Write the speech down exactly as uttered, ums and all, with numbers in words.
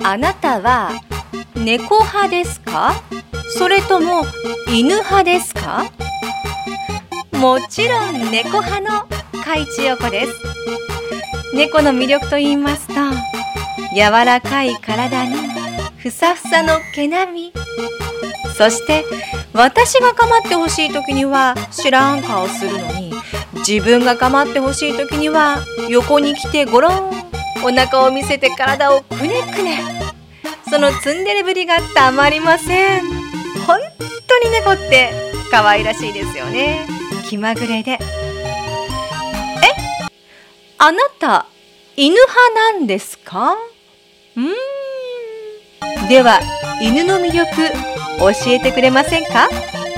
あなたは猫派ですか？それとも犬派ですか？もちろん猫派の海地陽子です。猫の魅力と言いますと、柔らかい体にふさふさの毛並み、そして私が構ってほしい時には知らん顔するのに、自分が構ってほしい時には横に来てゴロン、お腹を見せて体をくねくね。そのツンデレぶりがたまりません。本当に猫って可愛らしいですよね。気まぐれで。え、あなた犬派なんですか？うーん。では犬の魅力教えてくれませんか？